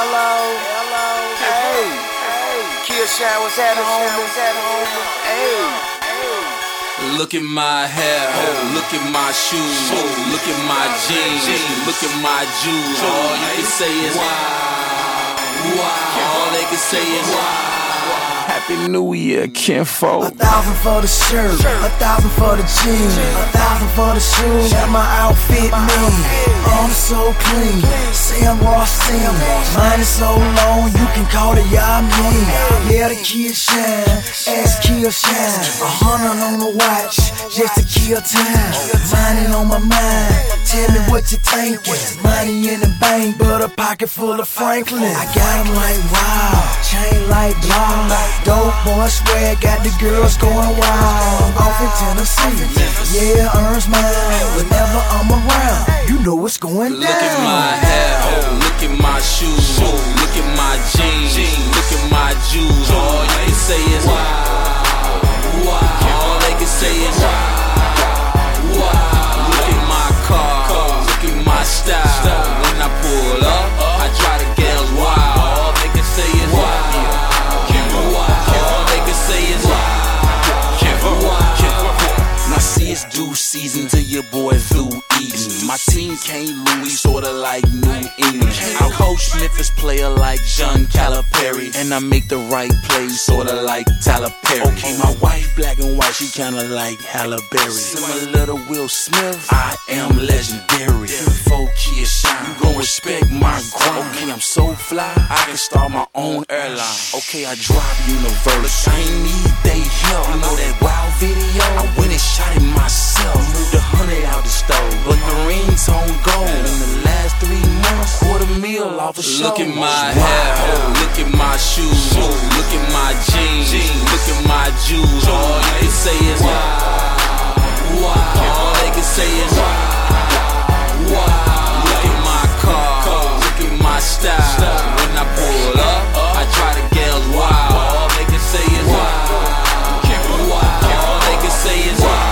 Hey, Kia Shine, what's happening, homie? Hey. Look at my hair, look at my shoes, look at my jeans, look at my jewels. All you can say is wow, wow. All they can say is wow. Happy New Year, kinfolk. 1,000 for the shirt, 1,000 for the jeans, 1,000 for the shoes. Got my outfit mean, I'm so clean. Say I'm Rossing, mine is so long you can call it Yamin. Yeah, the Kia Shine, ask Kia Shine. 100 on the watch, just to kill time. Money on my mind, tell me what you thinking. Money in the bank, but a pocket full of Franklin. I got 'em like wow, chain like blah. Dope boy swag, got the girls going wild. Off in Tennessee, yeah, earns mine. Whenever I'm around, you know what's going down. Look at my hair, look at my shoes, look at my jeans, look at my jewels. All you can say is wow, wow. All they can say is wow, wow. Look at my car, look at my style. When I pull up, I drive the girls wild. All they can say is wow. Now see it's due season to your boy Zoo Eaton. My team can't lose, sorta like New England. I coach Memphis player like John Calipari, and I make the right plays, sorta like Tyler Perry. Okay, my wife black and white, she kinda like Halle Berry. Similar to Will Smith, I am legendary. Before Kia Shine, you gon' respect my grind. Okay, I'm so fly, I can start my own airline. Okay, I drive Universal, I ain't need they help. You know that wild video? I went and shot it myself. Moved 100 out the stove, but the ringtone gold. In the last 3 months, $250,000 off a show. Look at my hair, look at my shoes, look at my jeans, look at my jewels. All you can say is wow, wow. All they can say is wow, wow. Look at my car, look at my style. When I pull up, I try to girls wild. All they can say is wow, wow. All they can say is wow.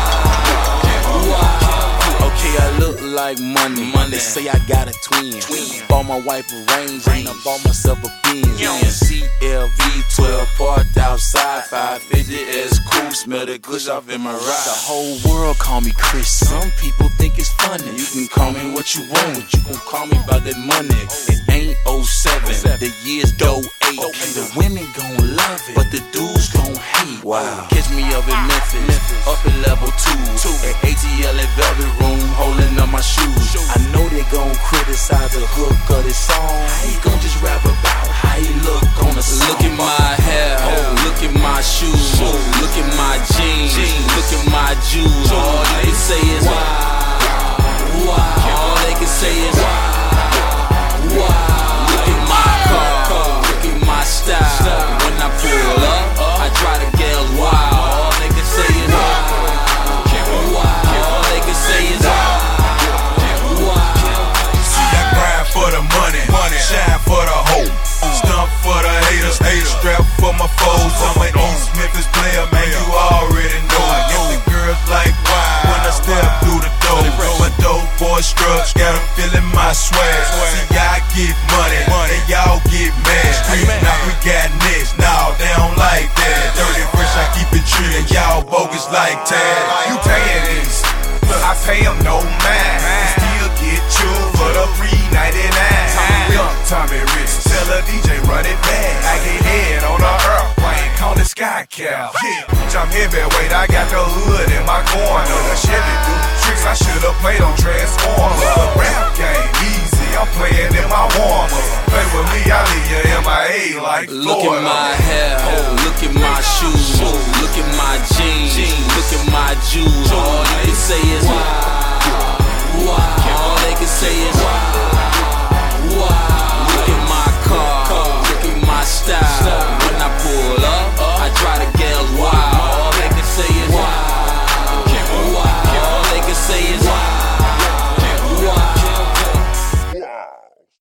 Okay, I look like money. They say I got a twin. Bought my wife a Range and I bought myself a Benz. CLV 12 parked outside, 550 S coupe. Smell the kush off in my ride. The whole world call me Chris. Some people think it's funny. You can call me what you want, but you gon' call me about that money. It ain't 07, the year's 08. Okay, the women gon' love it, but the dudes gon' hate. Wow. Catch me up in Memphis, up at level 2 at ATL at Velvet Room, holding up my shoes. I know they gon' criticize the hook of this song. How he gon' just rap about how he look on the song? Look at my hair, look at my shoes, look at my jeans, look at my jewels. All you can say is wow, wow. All they can say is wow, wow. Look at my car, look at my style. When I pull up, I try to girls wild. All they can say is wow, wow. All they can say is wow. For the money, shine for the hope, stump for the haters, strap for my foes. I'm an East Memphis player, man, you already know it. Get the girls like wine when I step through the door. My dope boy struck, got 'em feeling my swag. See, y'all get money, and y'all get mad. Street now we got next, nah, they don't like that. Dirty fresh, I keep it true, and y'all bogus like Tad. You paying this, I pay them no mind. Still get you for the free 99. Tommy Rich, tell a DJ run it back. I get head on the airplane, call it Sky Cow. Jump heavyweight, I got the hood in my corner. The Chevy do tricks I should've played on Transformers. The rap game easy, I'm playing in my warmer. Play with me, I leave you MIA like Florida. Look at my hair,